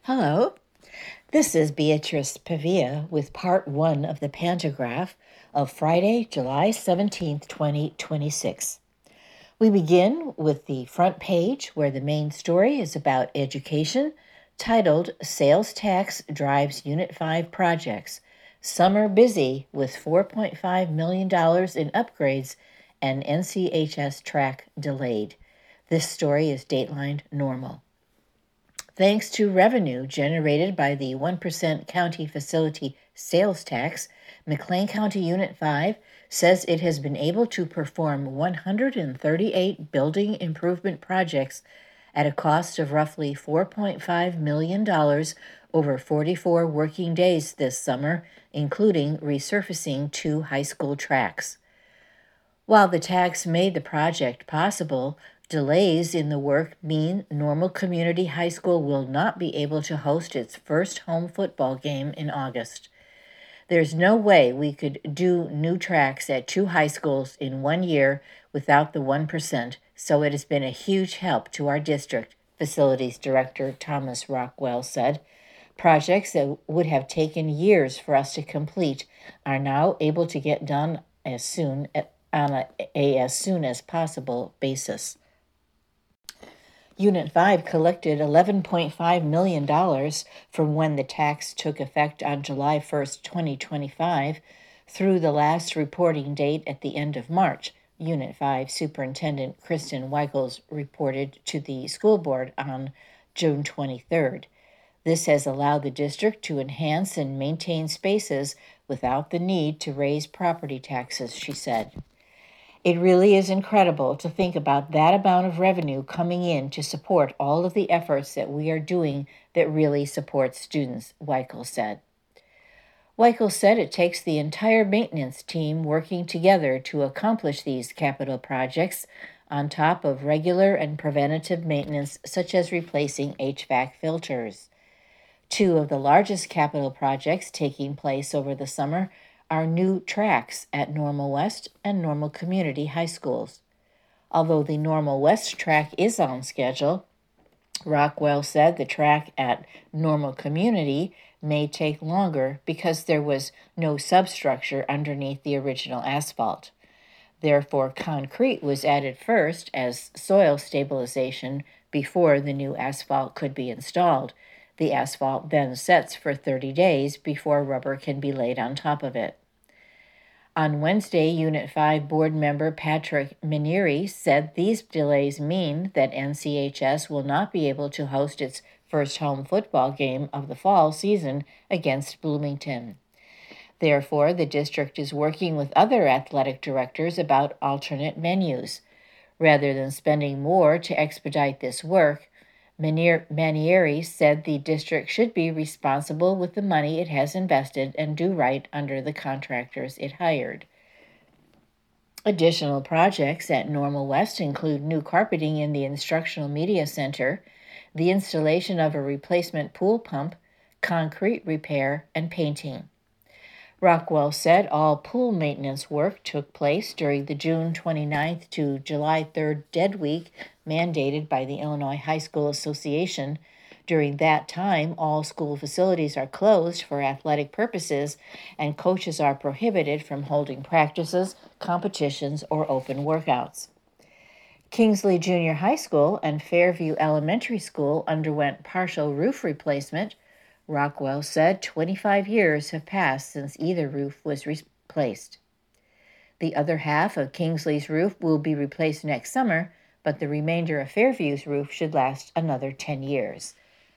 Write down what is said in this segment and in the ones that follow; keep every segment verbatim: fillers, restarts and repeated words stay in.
Hello, this is Beatrice Pavia with part one of the Pantograph of Friday, July seventeenth, twenty twenty-six. We begin with the front page where the main story is about education, titled Sales Tax Drives Unit five Projects. Summer busy with four point five million dollars in upgrades and N C H S track delayed. This story is datelined normal. Thanks to revenue generated by the one percent county facility sales tax, McLean County Unit five says it has been able to perform one hundred thirty-eight building improvement projects at a cost of roughly four point five million dollars over forty-four working days this summer, including resurfacing two high school tracks. While the tax made the project possible, delays in the work mean Normal Community High School will not be able to host its first home football game in August. There's no way we could do new tracks at two high schools in one year without the one percent, so it has been a huge help to our district, Facilities Director Thomas Rockwell said. Projects that would have taken years for us to complete are now able to get done as soon on a, a as soon as possible basis. Unit five collected eleven point five million dollars from when the tax took effect on July first, twenty twenty-five, through the last reporting date at the end of March. Unit five Superintendent Kristen Weichels reported to the school board on June twenty-third. This has allowed the district to enhance and maintain spaces without the need to raise property taxes, she said. It really is incredible to think about that amount of revenue coming in to support all of the efforts that we are doing that really support students, Weichel said. Weichel said it takes the entire maintenance team working together to accomplish these capital projects on top of regular and preventative maintenance such as replacing H V A C filters. Two of the largest capital projects taking place over the summer are new tracks at Normal West and Normal Community High Schools. Although the Normal West track is on schedule, Rockwell said the track at Normal Community may take longer because there was no substructure underneath the original asphalt. Therefore, concrete was added first as soil stabilization before the new asphalt could be installed. The asphalt then sets for thirty days before rubber can be laid on top of it. On Wednesday, Unit five board member Patrick Manieri said these delays mean that N C H S will not be able to host its first home football game of the fall season against Bloomington. Therefore, the district is working with other athletic directors about alternate venues. Rather than spending more to expedite this work, Manieri said the district should be responsible with the money it has invested and do right under the contractors it hired. Additional projects at Normal West include new carpeting in the Instructional Media Center, the installation of a replacement pool pump, concrete repair, and painting. Rockwell said all pool maintenance work took place during the June twenty-ninth to July third dead week mandated by the Illinois High School Association. During that time, all school facilities are closed for athletic purposes, and coaches are prohibited from holding practices, competitions, or open workouts. Kingsley Junior High School and Fairview Elementary School underwent partial roof replacement. Rockwell said twenty-five years have passed since either roof was replaced. The other half of Kingsley's roof will be replaced next summer, but the remainder of Fairview's roof should last another ten years.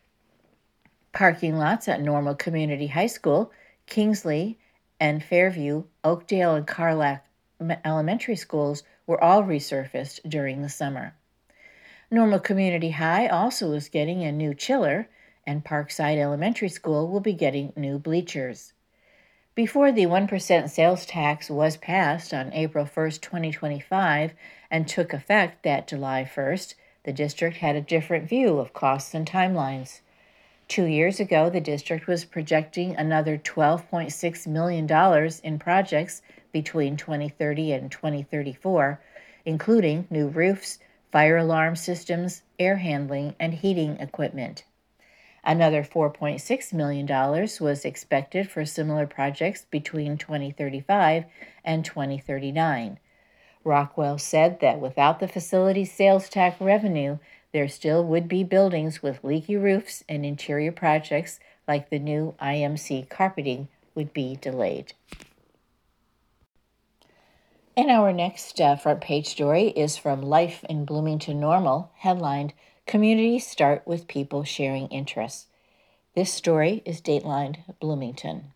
Parking lots at Normal Community High School, Kingsley, and Fairview, Oakdale, and Carlack elementary schools were all resurfaced during the summer. Normal Community High also is getting a new chiller, and Parkside Elementary School will be getting new bleachers. Before the one percent sales tax was passed on April first, twenty twenty-five, and took effect that July first, the district had a different view of costs and timelines. Two years ago, the district was projecting another twelve point six million dollars in projects between twenty thirty and twenty thirty-four, including new roofs, fire alarm systems, air handling, and heating equipment. Another four point six million dollars was expected for similar projects between twenty thirty-five and twenty thirty-nine. Rockwell said that without the facility's sales tax revenue, there still would be buildings with leaky roofs, and interior projects like the new I M C carpeting would be delayed. And our next uh, front page story is from Life in Bloomington Normal, headlined, Communities Start with People Sharing Interests. This story is datelined Bloomington.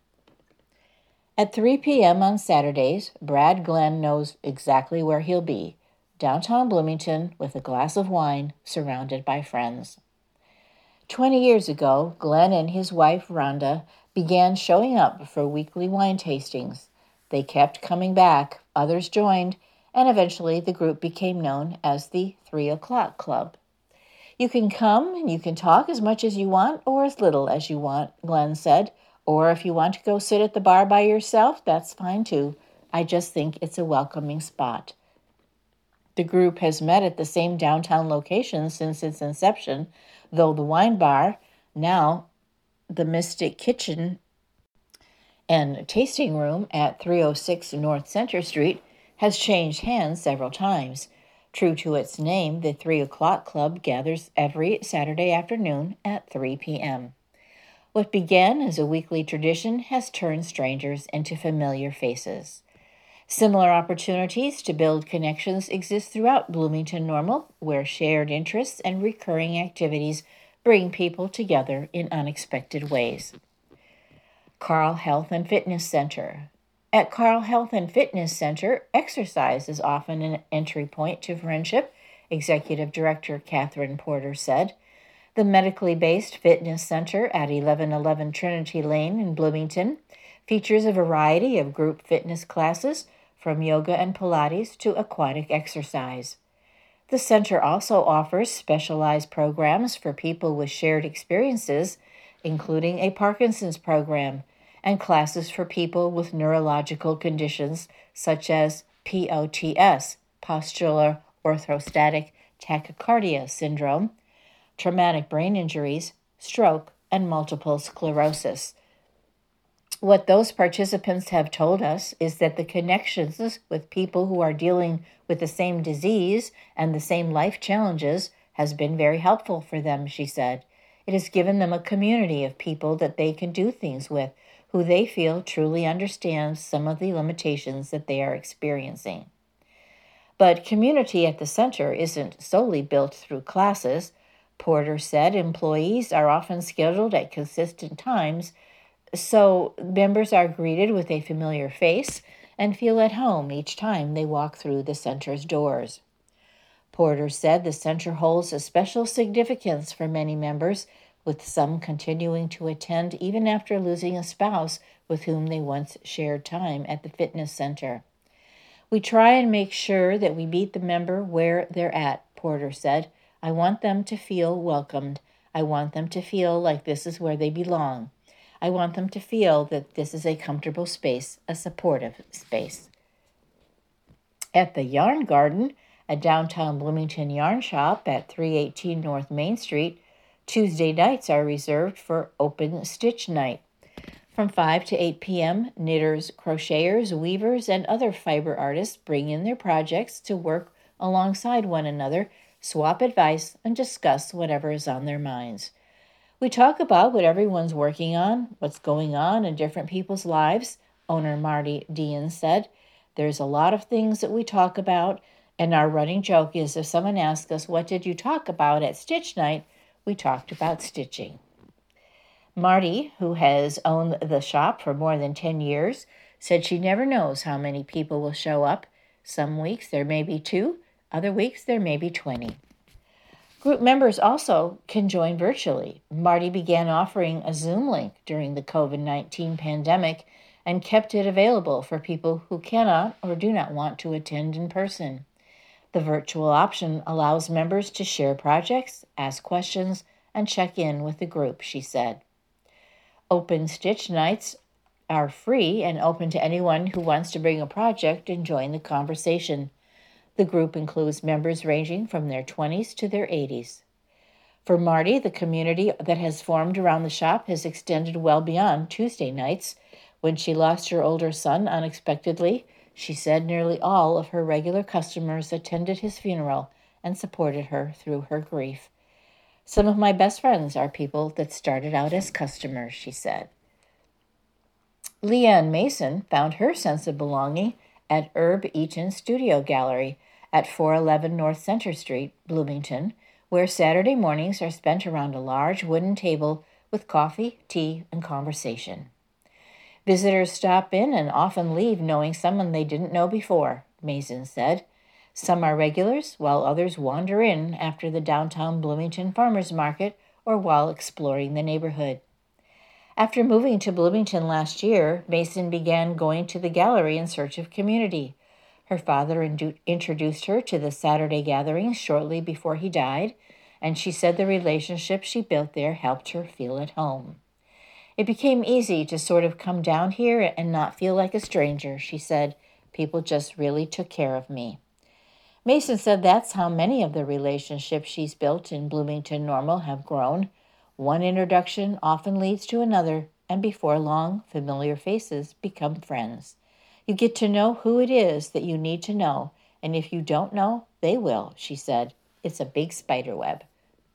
At three p.m. on Saturdays, Brad Glenn knows exactly where he'll be, downtown Bloomington with a glass of wine, surrounded by friends. Twenty years ago, Glenn and his wife, Rhonda, began showing up for weekly wine tastings. They kept coming back, others joined, and eventually the group became known as the Three O'Clock Club. You can come and you can talk as much as you want or as little as you want, Glenn said. Or if you want to go sit at the bar by yourself, that's fine too. I just think it's a welcoming spot. The group has met at the same downtown location since its inception, though the wine bar, now the Mystic Kitchen and tasting room at three oh six North Center Street, has changed hands several times. True to its name, the Three O'Clock Club gathers every Saturday afternoon at three p.m. What began as a weekly tradition has turned strangers into familiar faces. Similar opportunities to build connections exist throughout Bloomington Normal, where shared interests and recurring activities bring people together in unexpected ways. Carle Health and Fitness Center. At Carle Health and Fitness Center, exercise is often an entry point to friendship, Executive Director Catherine Porter said. The medically based fitness center at eleven eleven Trinity Lane in Bloomington features a variety of group fitness classes, from yoga and Pilates to aquatic exercise. The center also offers specialized programs for people with shared experiences, including a Parkinson's program and classes for people with neurological conditions such as P O T S, postural orthostatic tachycardia syndrome, traumatic brain injuries, stroke, and multiple sclerosis. What those participants have told us is that the connections with people who are dealing with the same disease and the same life challenges has been very helpful for them, she said. It has given them a community of people that they can do things with, who they feel truly understands some of the limitations that they are experiencing. But community at the center isn't solely built through classes. Porter said employees are often scheduled at consistent times, so members are greeted with a familiar face and feel at home each time they walk through the center's doors. Porter said the center holds a special significance for many members, with some continuing to attend even after losing a spouse with whom they once shared time at the fitness center. We try and make sure that we meet the member where they're at, Porter said. I want them to feel welcomed. I want them to feel like this is where they belong. I want them to feel that this is a comfortable space, a supportive space. At the Yarn Garden, a downtown Bloomington yarn shop at three eighteen North Main Street, Tuesday nights are reserved for Open Stitch Night. From five to eight p.m., knitters, crocheters, weavers, and other fiber artists bring in their projects to work alongside one another, swap advice, and discuss whatever is on their minds. We talk about what everyone's working on, what's going on in different people's lives, owner Marty Dean said. There's a lot of things that we talk about, and our running joke is if someone asks us, what did you talk about at Stitch Night? We talked about stitching. Marty, who has owned the shop for more than ten years, said she never knows how many people will show up. Some weeks there may be two, other weeks there may be twenty. Group members also can join virtually. Marty began offering a Zoom link during the covid nineteen pandemic and kept it available for people who cannot or do not want to attend in person. The virtual option allows members to share projects, ask questions, and check in with the group, she said. Open Stitch Nights are free and open to anyone who wants to bring a project and join the conversation. The group includes members ranging from their twenties to their eighties. For Marty, the community that has formed around the shop has extended well beyond Tuesday nights. When she lost her older son unexpectedly, she said nearly all of her regular customers attended his funeral and supported her through her grief. Some of my best friends are people that started out as customers, she said. Leanne Mason found her sense of belonging at Herb Eaton Studio Gallery at four eleven North Center Street, Bloomington, where Saturday mornings are spent around a large wooden table with coffee, tea, and conversation. Visitors stop in and often leave knowing someone they didn't know before, Mason said. Some are regulars, while others wander in after the downtown Bloomington Farmers Market or while exploring the neighborhood. After moving to Bloomington last year, Mason began going to the gallery in search of community. Her father indu- introduced her to the Saturday gatherings shortly before he died, and she said the relationship she built there helped her feel at home. It became easy to sort of come down here and not feel like a stranger, she said. People just really took care of me. Mason said that's how many of the relationships she's built in Bloomington Normal have grown. One introduction often leads to another, and before long, familiar faces become friends. You get to know who it is that you need to know, and if you don't know, they will, she said. It's a big spider web.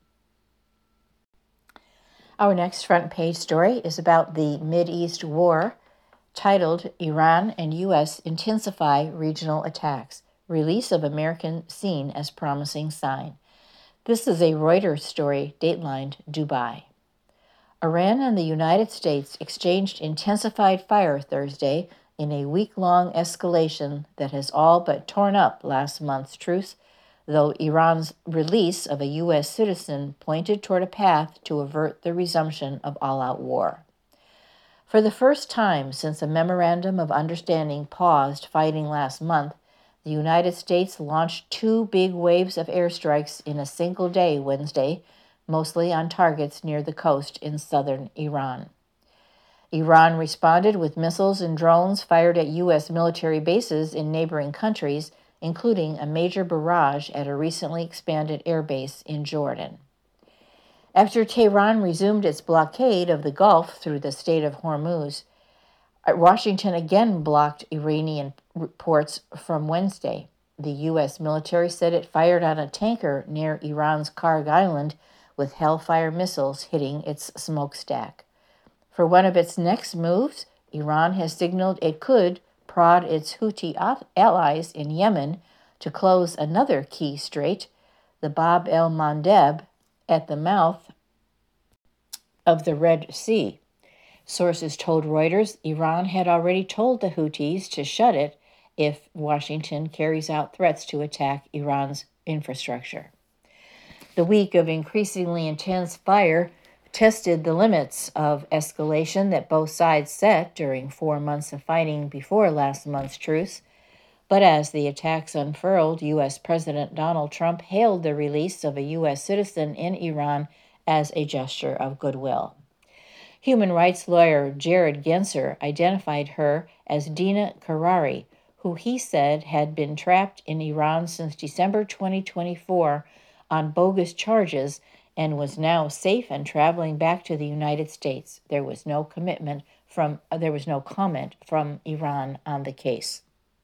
Our next front page story is about the Mideast war, titled Iran and U S Intensify Regional Attacks, Release of American Seen as Promising Sign. This is a Reuters story, datelined Dubai. Iran and the United States exchanged intensified fire Thursday in a week-long escalation that has all but torn up last month's truce, though Iran's release of a U S citizen pointed toward a path to avert the resumption of all-out war. For the first time since a memorandum of understanding paused fighting last month, the United States launched two big waves of airstrikes in a single day Wednesday, mostly on targets near the coast in southern Iran. Iran responded with missiles and drones fired at U S military bases in neighboring countries, including a major barrage at a recently expanded airbase in Jordan. After Tehran resumed its blockade of the Gulf through the Strait of Hormuz, Washington again blocked Iranian ports from Wednesday. The U S military said it fired on a tanker near Iran's Karg Island with Hellfire missiles hitting its smokestack. For one of its next moves, Iran has signaled it could prod its Houthi allies in Yemen to close another key strait, the Bab el-Mandeb, at the mouth of the Red Sea. Sources told Reuters Iran had already told the Houthis to shut it if Washington carries out threats to attack Iran's infrastructure. The week of increasingly intense fire tested the limits of escalation that both sides set during four months of fighting before last month's truce. But as the attacks unfurled, U S President Donald Trump hailed the release of a U S citizen in Iran as a gesture of goodwill. Human rights lawyer Jared Genser identified her as Dina Karari, who he said had been trapped in Iran since December twenty twenty-four on bogus charges and was now safe and traveling back to the United States. There was no commitment from uh, there was no comment from Iran on the case.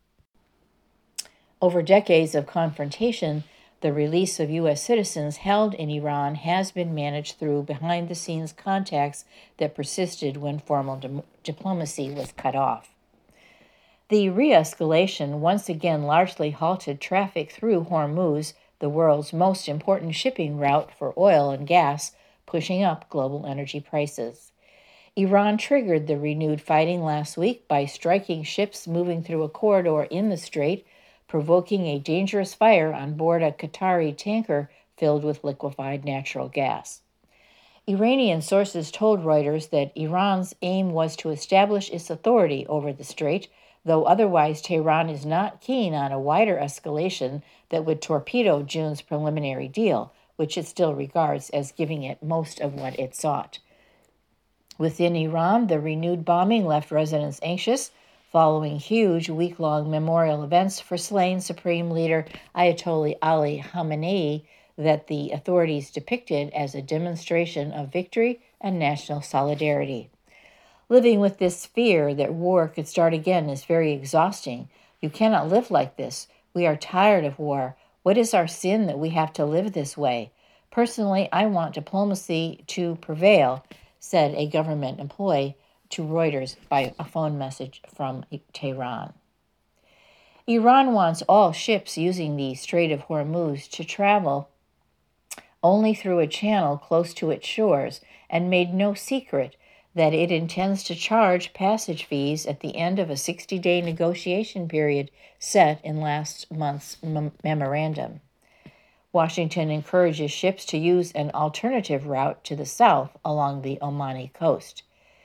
Over decades of confrontation, the release of U S citizens held in Iran has been managed through behind-the-scenes contacts that persisted when formal di- diplomacy was cut off. The re-escalation once again largely halted traffic through Hormuz, the world's most important shipping route for oil and gas, pushing up global energy prices. Iran triggered the renewed fighting last week by striking ships moving through a corridor in the strait, provoking a dangerous fire on board a Qatari tanker filled with liquefied natural gas. Iranian sources told Reuters that Iran's aim was to establish its authority over the strait, though otherwise Tehran is not keen on a wider escalation that would torpedo June's preliminary deal, which it still regards as giving it most of what it sought. Within Iran, the renewed bombing left residents anxious, following huge week-long memorial events for slain Supreme Leader Ayatollah Ali Khamenei, that the authorities depicted as a demonstration of victory and national solidarity. Living with this fear that war could start again is very exhausting. You cannot live like this. We are tired of war. What is our sin that we have to live this way? Personally, I want diplomacy to prevail, said a government employee to Reuters by a phone message from Tehran. Iran wants all ships using the Strait of Hormuz to travel only through a channel close to its shores and made no secret that it intends to charge passage fees at the end of a sixty-day negotiation period set in last month's mem- memorandum. Washington encourages ships to use an alternative route to the south along the Omani coast.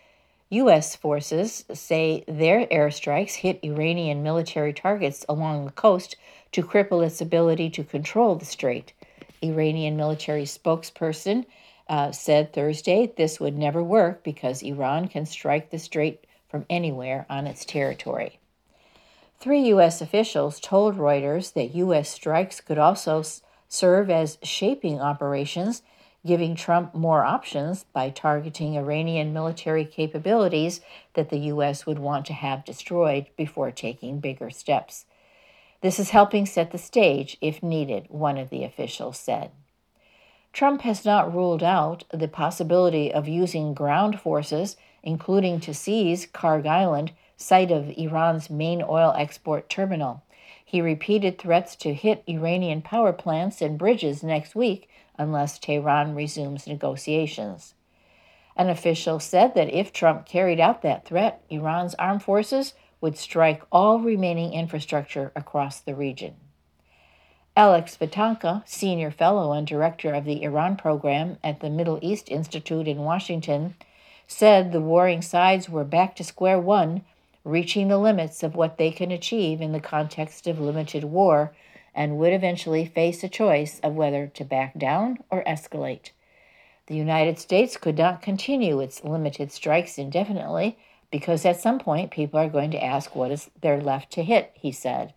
U S forces say their airstrikes hit Iranian military targets along the coast to cripple its ability to control the strait. Iranian military spokesperson uh, said Thursday this would never work because Iran can strike the strait from anywhere on its territory. Three U S officials told Reuters that U S strikes could also s- serve as shaping operations, giving Trump more options by targeting Iranian military capabilities that the U S would want to have destroyed before taking bigger steps. This is helping set the stage if needed, one of the officials said. Trump has not ruled out the possibility of using ground forces, including to seize Karg Island, site of Iran's main oil export terminal. He repeated threats to hit Iranian power plants and bridges next week unless Tehran resumes negotiations. An official said that if Trump carried out that threat, Iran's armed forces would strike all remaining infrastructure across the region. Alex Vitanka, senior fellow and director of the Iran program at the Middle East Institute in Washington, said the warring sides were back to square one, reaching the limits of what they can achieve in the context of limited war, and would eventually face a choice of whether to back down or escalate. The United States could not continue its limited strikes indefinitely because at some point people are going to ask what is there left to hit, he said.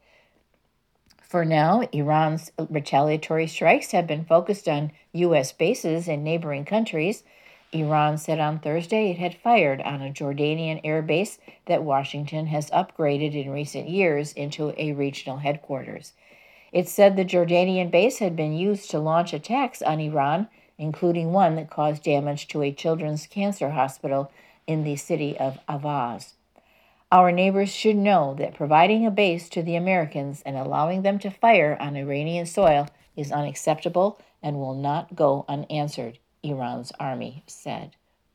For now, Iran's retaliatory strikes have been focused on U S bases in neighboring countries. Iran said on Thursday it had fired on a Jordanian air base that Washington has upgraded in recent years into a regional headquarters. It said the Jordanian base had been used to launch attacks on Iran, including one that caused damage to a children's cancer hospital in the city of Avaz. Our neighbors should know that providing a base to the Americans and allowing them to fire on Iranian soil is unacceptable and will not go unanswered, Iran's army said.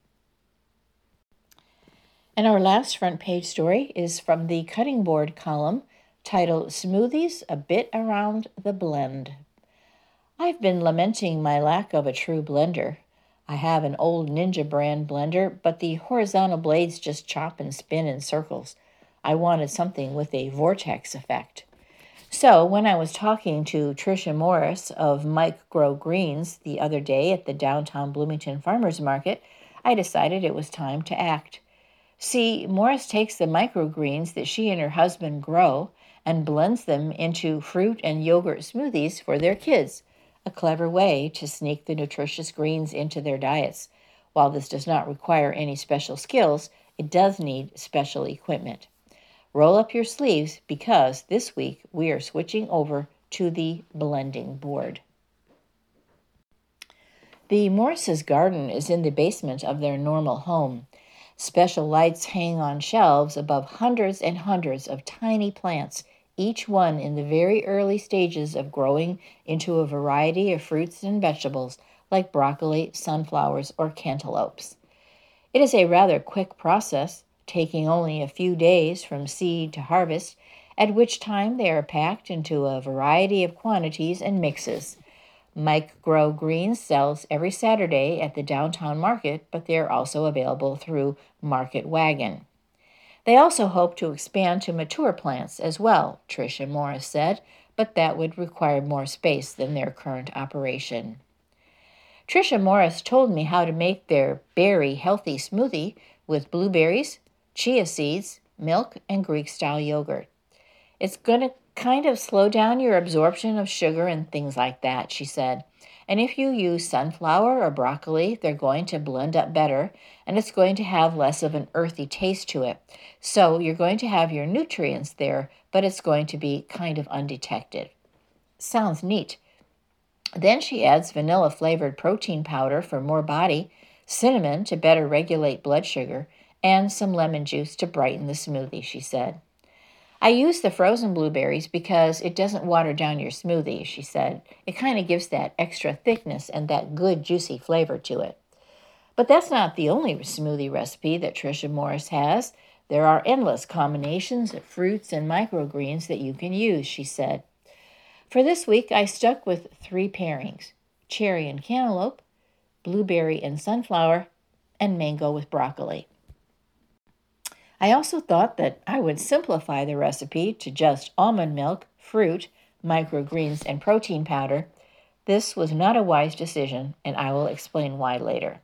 And our last front page story is from the Cutting Board column titled Smoothies a Bit Around the Blend. I've been lamenting my lack of a true blender. I have an old Ninja brand blender, but the horizontal blades just chop and spin in circles. I wanted something with a vortex effect. So when I was talking to Tricia Morris of Micro Greens the other day at the downtown Bloomington Farmers Market, I decided it was time to act. See, Morris takes the microgreens that she and her husband grow and blends them into fruit and yogurt smoothies for their kids, a clever way to sneak the nutritious greens into their diets. While this does not require any special skills, it does need special equipment. Roll up your sleeves because this week we are switching over to the blending board. The Morris's garden is in the basement of their normal home. Special lights hang on shelves above hundreds and hundreds of tiny plants, each one in the very early stages of growing into a variety of fruits and vegetables like broccoli, sunflowers, or cantaloupes. It is a rather quick process, taking only a few days from seed to harvest, at which time they are packed into a variety of quantities and mixes. Micro Greens sells every Saturday at the downtown market, but they are also available through Market Wagon. They also hope to expand to mature plants as well, Tricia Morris said, but that would require more space than their current operation. Tricia Morris told me how to make their berry healthy smoothie with blueberries, chia seeds, milk, and Greek-style yogurt. It's going to kind of slow down your absorption of sugar and things like that, she said. And if you use sunflower or broccoli, they're going to blend up better, and it's going to have less of an earthy taste to it. So you're going to have your nutrients there, but it's going to be kind of undetected. Sounds neat. Then she adds vanilla-flavored protein powder for more body, cinnamon to better regulate blood sugar, and some lemon juice to brighten the smoothie, she said. I use the frozen blueberries because it doesn't water down your smoothie, she said. It kind of gives that extra thickness and that good juicy flavor to it. But that's not the only smoothie recipe that Tricia Morris has. There are endless combinations of fruits and microgreens that you can use, she said. For this week, I stuck with three pairings: cherry and cantaloupe, blueberry and sunflower, and mango with broccoli. I also thought that I would simplify the recipe to just almond milk, fruit, microgreens, and protein powder. This was not a wise decision, and I will explain why later.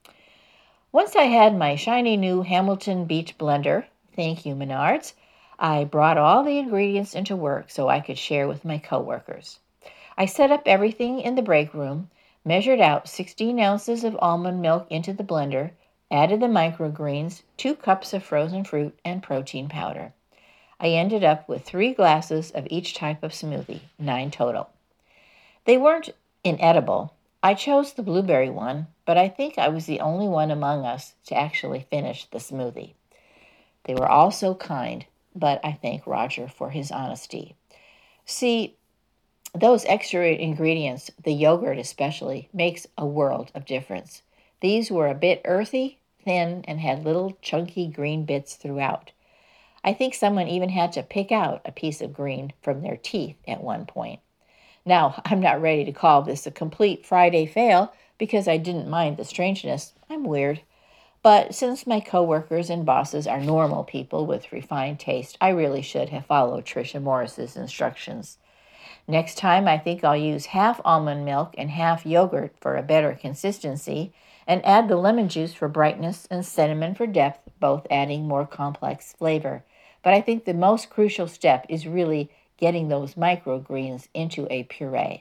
Once I had my shiny new Hamilton Beach blender, thank you Menards, I brought all the ingredients into work so I could share with my coworkers. I set up everything in the break room, measured out sixteen ounces of almond milk into the blender, added the microgreens, two cups of frozen fruit, and protein powder. I ended up with three glasses of each type of smoothie, nine total. They weren't inedible. I chose the blueberry one, but I think I was the only one among us to actually finish the smoothie. They were all so kind, but I thank Roger for his honesty. See, those extra ingredients, the yogurt especially, makes a world of difference. These were a bit earthy, thin, and had little chunky green bits throughout. I think someone even had to pick out a piece of green from their teeth at one point. Now, I'm not ready to call this a complete Friday fail because I didn't mind the strangeness. I'm weird. But since my coworkers and bosses are normal people with refined taste, I really should have followed Tricia Morris's instructions. Next time, I think I'll use half almond milk and half yogurt for a better consistency, and add the lemon juice for brightness and cinnamon for depth, both adding more complex flavor. But I think the most crucial step is really getting those microgreens into a puree.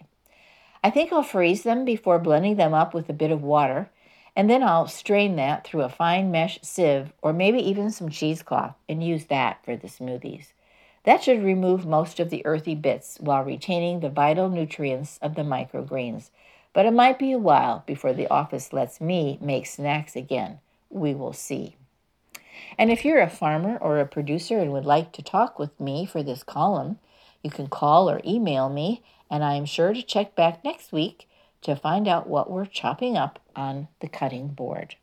I think I'll freeze them before blending them up with a bit of water, and then I'll strain that through a fine mesh sieve or maybe even some cheesecloth and use that for the smoothies. That should remove most of the earthy bits while retaining the vital nutrients of the microgreens. But it might be a while before the office lets me make snacks again. We will see. And if you're a farmer or a producer and would like to talk with me for this column, you can call or email me, and I am sure to check back next week to find out what we're chopping up on the cutting board.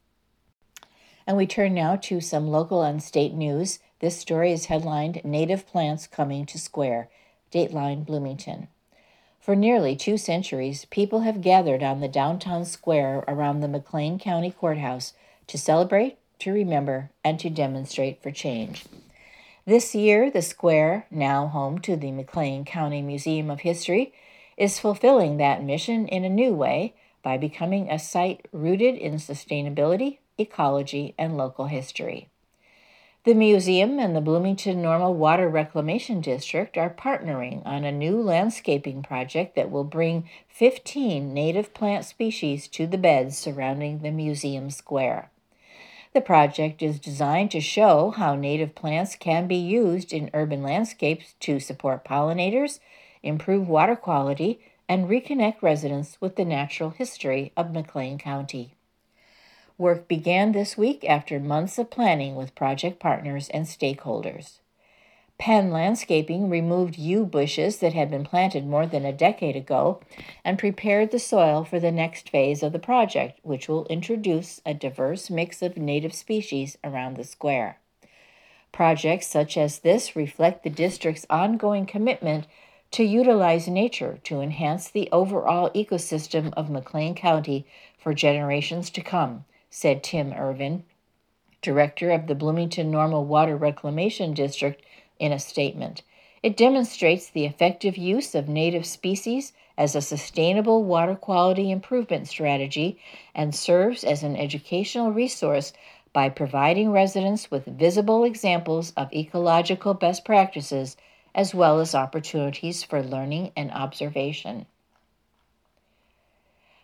And we turn now to some local and state news. This story is headlined, Native Plants Coming to Square, Dateline Bloomington. For nearly two centuries, people have gathered on the downtown square around the McLean County Courthouse to celebrate, to remember, and to demonstrate for change. This year, the square, now home to the McLean County Museum of History, is fulfilling that mission in a new way by becoming a site rooted in sustainability, ecology, and local history. The museum and the Bloomington Normal Water Reclamation District are partnering on a new landscaping project that will bring fifteen native plant species to the beds surrounding the museum square. The project is designed to show how native plants can be used in urban landscapes to support pollinators, improve water quality, and reconnect residents with the natural history of McLean County. Work began this week after months of planning with project partners and stakeholders. Penn Landscaping removed yew bushes that had been planted more than a decade ago and prepared the soil for the next phase of the project, which will introduce a diverse mix of native species around the square. Projects such as this reflect the district's ongoing commitment to utilize nature to enhance the overall ecosystem of McLean County for generations to come, said Tim Irvin, director of the Bloomington Normal Water Reclamation District, in a statement. It demonstrates the effective use of native species as a sustainable water quality improvement strategy and serves as an educational resource by providing residents with visible examples of ecological best practices as well as opportunities for learning and observation.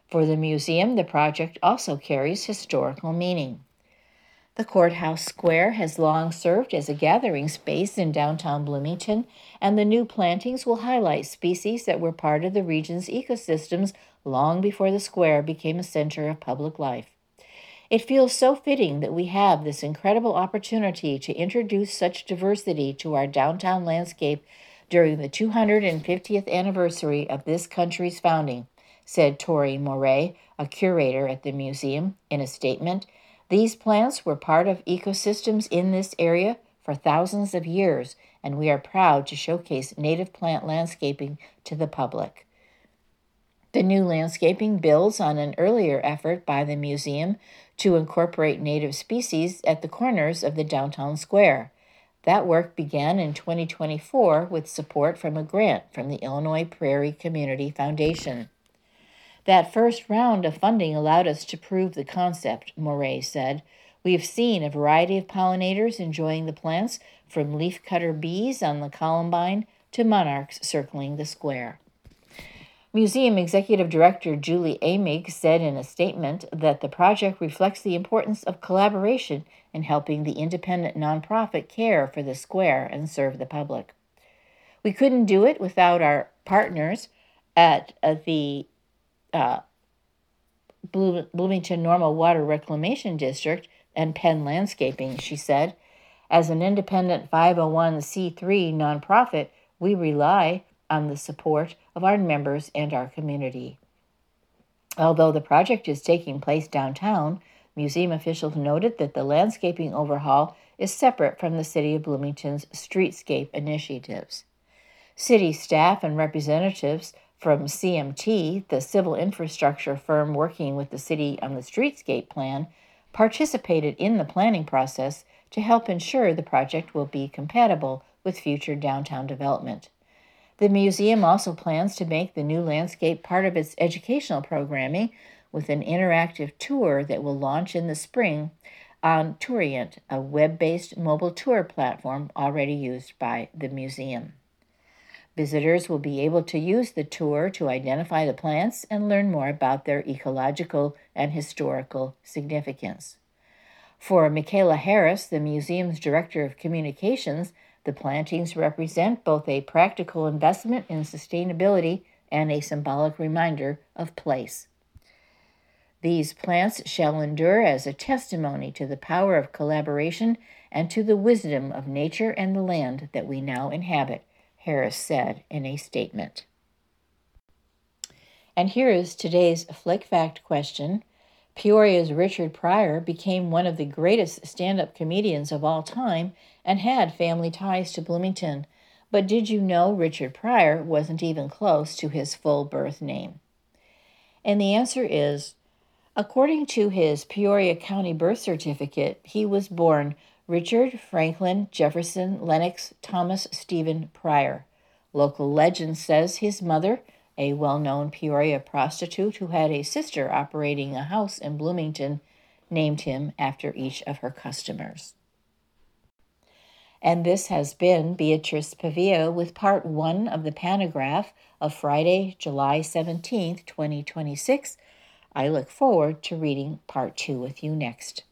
For the museum, the project also carries historical meaning. The Courthouse Square has long served as a gathering space in downtown Bloomington, and the new plantings will highlight species that were part of the region's ecosystems long before the square became a center of public life. It feels so fitting that we have this incredible opportunity to introduce such diversity to our downtown landscape during the two hundred fiftieth anniversary of this country's founding, said Tori Moray, a curator at the museum, in a statement. These plants were part of ecosystems in this area for thousands of years, and we are proud to showcase native plant landscaping to the public. The new landscaping builds on an earlier effort by the museum to incorporate native species at the corners of the downtown square. That work began in twenty twenty-four with support from a grant from the Illinois Prairie Community Foundation. That first round of funding allowed us to prove the concept, Moray said. We have seen a variety of pollinators enjoying the plants, from leafcutter bees on the columbine to monarchs circling the square. Museum Executive Director Julie Amig said in a statement that the project reflects the importance of collaboration in helping the independent nonprofit care for the square and serve the public. We couldn't do it without our partners at uh, the uh, Bloomington Normal Water Reclamation District and Penn Landscaping, she said. As an independent five oh one c three nonprofit, we rely on the support of our members and our community. Although the project is taking place downtown, museum officials noted that the landscaping overhaul is separate from the City of Bloomington's streetscape initiatives. City staff and representatives from C M T, the civil infrastructure firm working with the city on the streetscape plan, participated in the planning process to help ensure the project will be compatible with future downtown development. The museum also plans to make the new landscape part of its educational programming with an interactive tour that will launch in the spring on Tourient, a web-based mobile tour platform already used by the museum. Visitors will be able to use the tour to identify the plants and learn more about their ecological and historical significance. For Michaela Harris, the museum's Director of Communications, the plantings represent both a practical investment in sustainability and a symbolic reminder of place. These plants shall endure as a testimony to the power of collaboration and to the wisdom of nature and the land that we now inhabit, Harris said in a statement. And here is today's Flick Fact question. Peoria's Richard Pryor became one of the greatest stand-up comedians of all time and had family ties to Bloomington. But did you know Richard Pryor wasn't even close to his full birth name? And the answer is, according to his Peoria County birth certificate, he was born Richard Franklin Jefferson Lennox Thomas Stephen Pryor. Local legend says his mother, a well-known Peoria prostitute who had a sister operating a house in Bloomington, named him after each of her customers. And this has been Beatrice Pavia with part one of the Panagraph of Friday, July seventeenth, twenty twenty-six. I look forward to reading part two with you next.